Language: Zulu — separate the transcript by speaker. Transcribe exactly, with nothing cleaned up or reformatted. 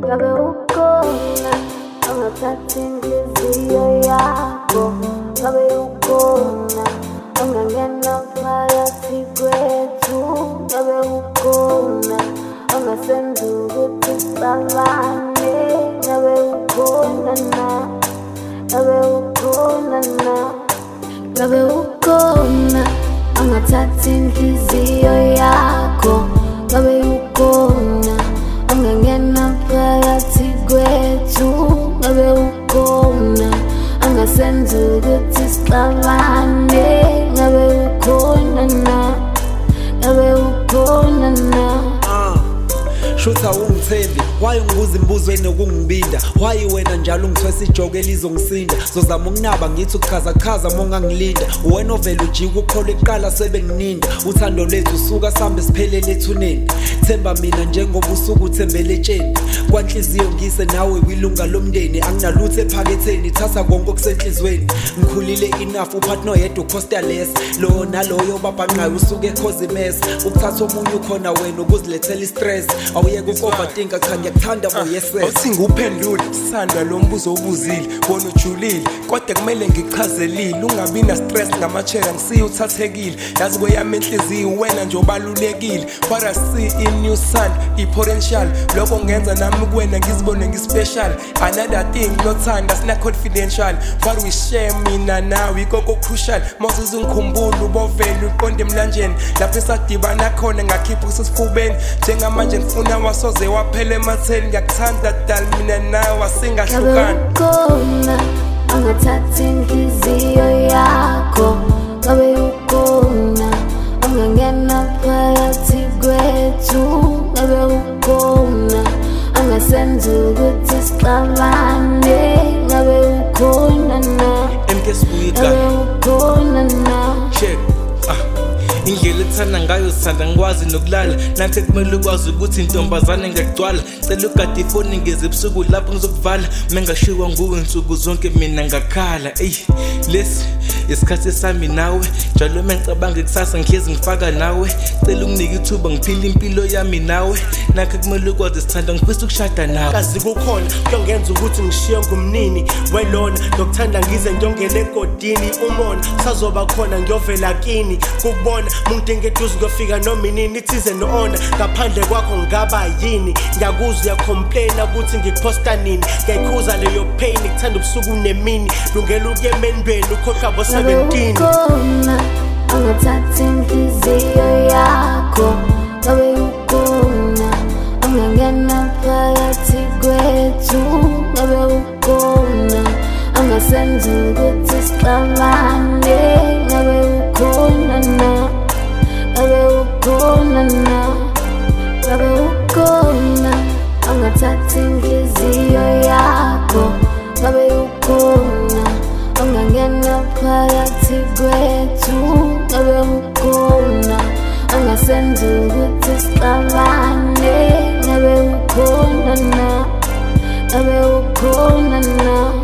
Speaker 1: ngabe ukhona ongathatha inhliziyo yakho, ngabe ukhona ongangena phakathi kwethu, ngabe ukhona ongasenza ukuthi sixabane, ngabe ukhona na, ngabe ukhona na, ngabe ukhona ongathatha inhliziyo yakho, ngabe ukhona ongangena phakathi kwethu, ngabe ukhona ongasenza ukuthi sixabane, ngabe ukhona na, ngabe ukhona na.
Speaker 2: Shutha ungithembi, why ungibuza imibuzo enokungibinda, why wena njalo ungithwesa ijoke elizongisinda, zozama ukunaba ngithi ukukhazakhaza mongangilinda, wena ovela ujika ukholwa eqala sebengininda, uthando lethu suka sambe siphelele ethuneni, themba mina njengoba usuku uthembele etsheni, kwanhliziyo ngise nawe wilunga lomndeni, anginalutho ephaketheni thatha konke okusenhlizweni, ngikhulile enough uphathi noyedwa ucostaless, lo naloyo babhanqayo usuke ekhoza imess, ukuthatha omunye ukhona wena ukuzilethela istress, awuyeke ukovatinka cha ngiyakuthanda boyesela
Speaker 3: awuthinga uphendule sisanda lo mbuzo ubuzile wona ujulile kodwa kumele ngichazelile ungabi na stress ngamachela ngisiye uthathekile yazi kweyami enhliziyo wena nje obalulekile what I see in you son i potential lokho ngenza nami kuwena ngizibone ngispecial another thing nothanda sina confidential what we share mina nawe ikoko crucial moses ungikhumbula ubovela uqonde emlanjeni lapho esadibana khona ngakhipha usifubeni njengamanje ngifuna wasoze waphele ematheni ngiyakuthanda dal mina nawe singahlukana
Speaker 1: ukhona ongathatha inhliziyo yakho ngabe ukhona ongangena phakathi kwethu ngabe ukhona ongasenza ukuthi sixabane ngabe ukhona na ngabe ukhona na
Speaker 4: check indlela ethanda ngayo sithanda ngikwazi nokulala nanke kumele ukwazi ukuthi intombazane ngakugcwala cela ugade ifoni ngeze ebusuku lapho ngizokuvala mengashiwa nguwe insuku zonke mina ngakhala ey lesi isikhathi sami nawe njalo mengicabanga ikusasa ngihlezi ngifaka nawe cela unginike ithuba ngiphile impilo yami nawe nanke kumele ukwazi sithanda ngifisa ukushada nawe
Speaker 5: kazi kukhona kuyongenza ukuthi ngishiye ngumnini welona nokuthanda ngize njongele egodini umona sazoba khona ngiyovela kini ukubona umuntu engeduze ngofika noma inini ithize no-ona ngaphandle kwakho ngaba yini ngiyakuzwa uyacomplain ukuthi ngikuposta nini ngiyayikhuza leyo pain ngikuthanda ubusuku nemini lungela ukuya emendweni ukhohlwa bo-seventeen
Speaker 1: ukhona ongathatha inhliziyo yakho ngabe ukhona ongangena phakathi kwethu ngabe ukhona ongasenza ukuthi sixabane ngabe ukhona na ngabe ukhona na ngabe ukhona ongathatha inhliziyo yakho ngabe ukhona ongangena phakathi kwethu ngabe ukhona ongasenza ukuthi sixabane ngabe ukhona na ngabe ukhona na